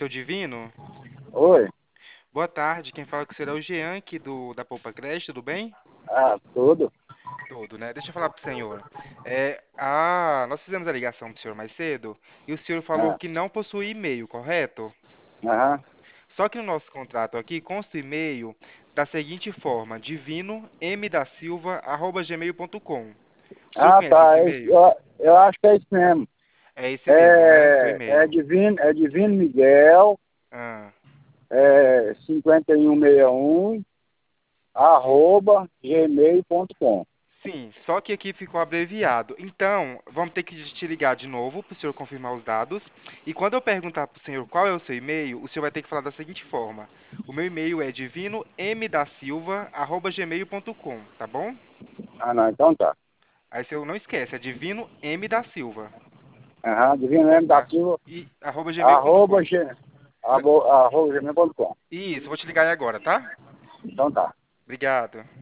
Seu Divino? Oi. Boa tarde, quem fala que será o Jean aqui da Poupa Creche, tudo bem? Ah, tudo. Tudo, né? Deixa eu falar pro senhor. Nós fizemos a ligação pro senhor mais cedo e o senhor falou Ah, que não possui e-mail, correto? aham. Só que no nosso contrato aqui consta o e-mail da seguinte forma: divino.mdasilva@gmail.com. O senhor Ah, conhece esse tá. e-mail? Eu acho que é isso mesmo. É esse mesmo, né? O e-mail. É Divino Miguel, Ah. 5161, @gmail.com. Sim, só que aqui ficou abreviado. Então, vamos ter que te ligar de novo para o senhor confirmar os dados. E quando eu perguntar para o senhor qual é o seu e-mail, o senhor vai ter que falar da seguinte forma: o meu e-mail é divinomdasilva@gmail.com, tá bom? Ah, não, então tá. Aí o senhor não esquece, é divino M da Silva, Aham, Divino M da tá? Silva, E arroba arroba, gmail.com. g, N- arroba gmail.com. Isso, vou te ligar aí agora, tá? Então tá. Obrigado.